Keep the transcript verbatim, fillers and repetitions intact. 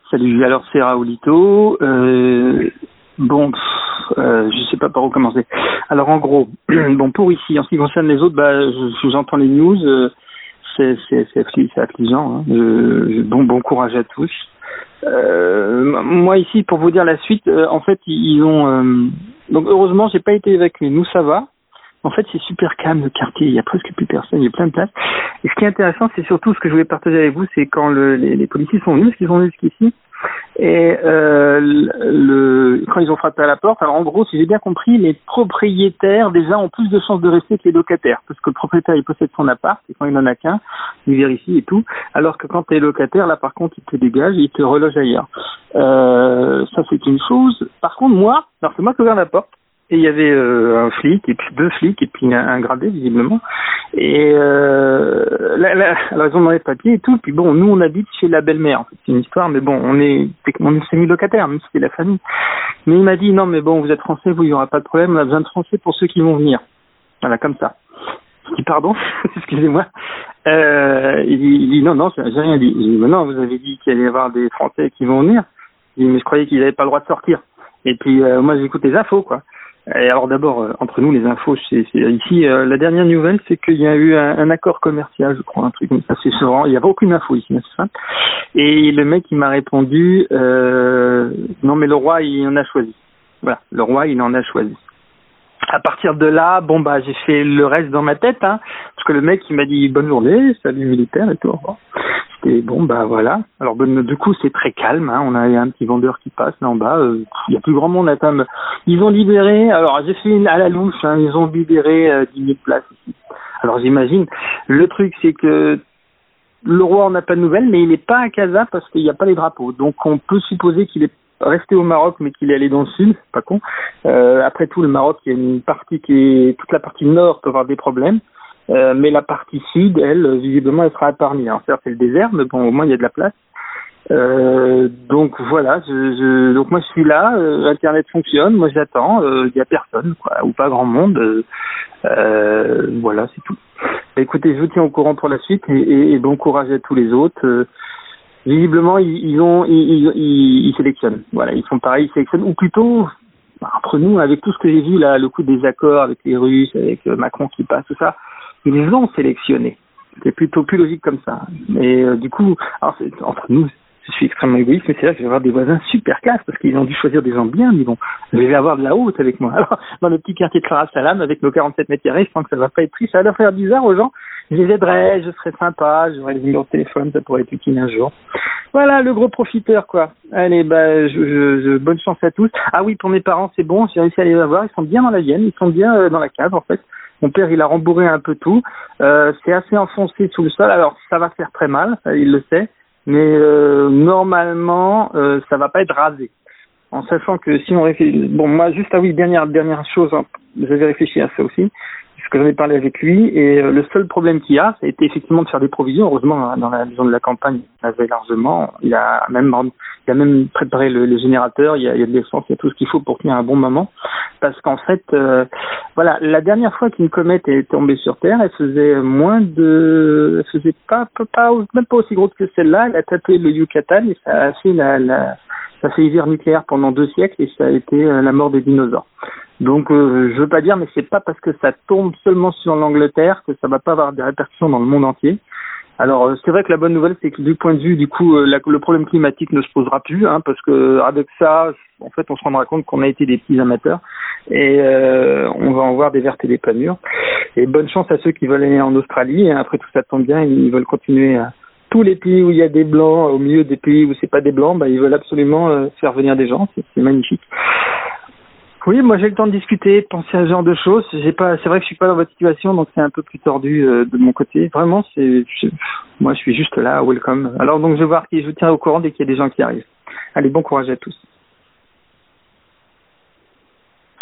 Salut, alors c'est Raoulito. Euh, bon, pff, euh, je sais pas par où commencer. Alors en gros, bon pour ici, en ce qui concerne les autres, bah, je- j'entends les news, euh, c'est c'est c'est affli- c'est affligeant. Hein. Je- je- bon bon courage à tous. Euh, moi ici, pour vous dire la suite, euh, en fait ils ils ont euh, donc heureusement j'ai pas été évacué. Nous ça va. En fait, c'est super calme le quartier, il y a presque plus personne, il y a plein de places. Et ce qui est intéressant, c'est surtout ce que je voulais partager avec vous, c'est quand le, les, les policiers sont venus, parce qu'ils sont venus jusqu'ici, et euh, le, quand ils ont frappé à la porte, alors en gros, si j'ai bien compris, les propriétaires déjà ont plus de chances de rester que les locataires, parce que le propriétaire il possède son appart, et quand il n'en a qu'un, il vérifie et tout, alors que quand tu es locataire, là par contre, il te dégage, il te reloge ailleurs. Euh, ça c'est une chose. Par contre, moi, alors c'est moi qui ai ouvert la porte, et il y avait euh, un flic, et puis deux flics, et puis un, un gradé, visiblement. Et euh, là, là, alors ils ont demandé le papier et tout, puis bon, nous on habite chez la belle-mère, en fait, c'est une histoire, mais bon, on est on est semi-locataire, même si c'est la famille. Mais il m'a dit, non mais bon, vous êtes français, vous, il n'y aura pas de problème, on a besoin de français pour ceux qui vont venir. Voilà, comme ça. Je dis, pardon, excusez-moi. Euh, il, dit, il dit, non, non, j'ai rien dit. Je dis, mais non, vous avez dit qu'il allait y avoir des Français qui vont venir. Il dit, mais je croyais qu'ils n'avaient pas le droit de sortir. Et puis, euh, moi, j'écoute les infos, quoi. Et alors d'abord, euh, entre nous, les infos, c'est, c'est ici, euh, la dernière nouvelle, c'est qu'il y a eu un, un accord commercial, je crois, un truc comme ça, c'est souvent, il n'y avait aucune info ici, c'est ça. Et le mec, il m'a répondu, euh, non mais le roi, il en a choisi. Voilà, le roi, il en a choisi. À partir de là, bon bah j'ai fait le reste dans ma tête, hein, parce que le mec il m'a dit bonne journée, salut militaire et tout. Bon. C'était bon bah voilà. Alors bon, du coup c'est très calme, hein. On a un petit vendeur qui passe là en bas. Euh, il y a plus grand monde à table. Ils ont libéré. Alors j'ai fait une à la louche, hein, ils ont libéré euh, dix mille places ici. Alors j'imagine. Le truc c'est que le roi on n'a pas de nouvelles, mais il n'est pas à Casa parce qu'il n'y a pas les drapeaux. Donc on peut supposer qu'il est resté au Maroc, mais qu'il est allé dans le sud, pas con. Euh, après tout, le Maroc, il y a une partie qui est, toute la partie nord peut avoir des problèmes, euh, mais la partie sud, elle, visiblement, elle sera épargnée. Alors certes, c'est le désert, mais bon, au moins il y a de la place. Euh, donc voilà, je, je, donc moi je suis là, euh, Internet fonctionne, moi j'attends, euh, il y a personne, quoi, ou pas grand monde. Euh, euh, voilà, c'est tout. Bah, écoutez, je vous tiens au courant pour la suite et, et, et bon courage à tous les autres. Euh, Visiblement, ils, ils ont, ils, ils, ils, ils sélectionnent. Voilà, ils font pareil, ils sélectionnent. Ou plutôt, entre nous, avec tout ce que j'ai vu là, le coup des accords avec les Russes, avec euh, Macron qui passe, tout ça, ils les ont sélectionnés. C'est plutôt plus logique comme ça. Et euh, du coup, alors c'est, entre nous, je suis extrêmement égoïste, mais c'est là que je vais avoir des voisins super classe parce qu'ils ont dû choisir des gens bien. Ils vont, je vais avoir de la haute avec moi. Alors, dans le petit quartier de Clara Salam, avec nos quarante-sept mètres carrés, je pense que ça va pas être triste. Ça va leur faire bizarre aux gens. Je les aiderai, je serai sympa, j'aurai les numéros de téléphone, ça pourrait être utile un jour. Voilà, le gros profiteur, quoi. Allez, bah, je, je, je, bonne chance à tous. Ah oui, pour mes parents, c'est bon, j'ai réussi à les avoir. Ils sont bien dans la Vienne, ils sont bien euh, dans la cave, en fait. Mon père, il a rembourré un peu tout. Euh, c'est assez enfoncé sous le sol. Alors, ça va faire très mal, ça, il le sait. Mais euh, normalement, euh, ça va pas être rasé. En sachant que si on réfléchit... Bon, moi, juste, ah oui, dernière, dernière chose, hein, j'avais réfléchi à ça aussi. Parce que j'en ai parlé avec lui, et euh, le seul problème qu'il y a, ça a été effectivement de faire des provisions. Heureusement, dans la maison de la campagne, il avait largement. Il a même, il a même préparé le, le générateur. Il y a, il y a de l'essence, il y a tout ce qu'il faut pour tenir un bon moment. Parce qu'en fait, euh, voilà, la dernière fois qu'une comète est tombée sur Terre, elle faisait moins de, elle faisait pas, pas, pas même pas aussi grosse que celle-là. Elle a tapé le Yucatan et ça a fait la, la ça fait hiver nucléaire pendant deux siècles et ça a été euh, la mort des dinosaures. Donc, euh, je veux pas dire, mais c'est pas parce que ça tombe seulement sur l'Angleterre que ça va pas avoir des répercussions dans le monde entier. Alors, euh, c'est vrai que la bonne nouvelle, c'est que du point de vue, du coup, euh, la, le problème climatique ne se posera plus, hein, parce que avec ça, en fait, on se rendra compte qu'on a été des petits amateurs et euh, on va en voir des vertes et des pas mûres. Et bonne chance à ceux qui veulent aller en Australie. Et après tout ça tombe bien, ils veulent continuer à tous les pays où il y a des blancs, au milieu des pays où c'est pas des blancs, bah, ils veulent absolument euh, faire venir des gens. C'est, c'est magnifique. Oui, moi j'ai le temps de discuter, de penser à ce genre de choses. J'ai pas, c'est vrai que je suis pas dans votre situation, donc c'est un peu plus tordu euh, de mon côté. Vraiment, c'est, je, moi je suis juste là, welcome. Alors donc je vais voir qui, je vous tiens au courant dès qu'il y a des gens qui arrivent. Allez, bon courage à tous.